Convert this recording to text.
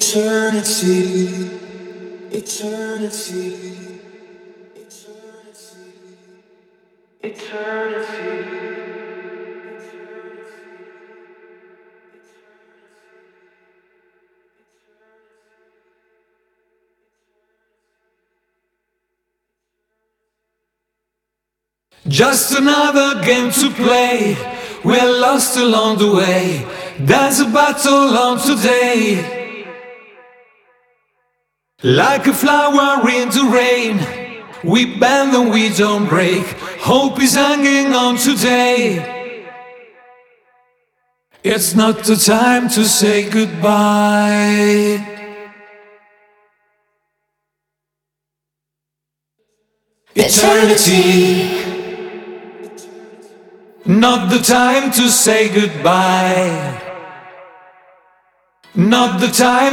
Eternity, eternity, eternity, eternity. Just another game to play. We're lost along the way. There's a battle on today. Like a flower in the rain, we bend and we don't break. Hope is hanging on today. It's not the time to say goodbye. Eternity, not the time to say goodbye. Not the time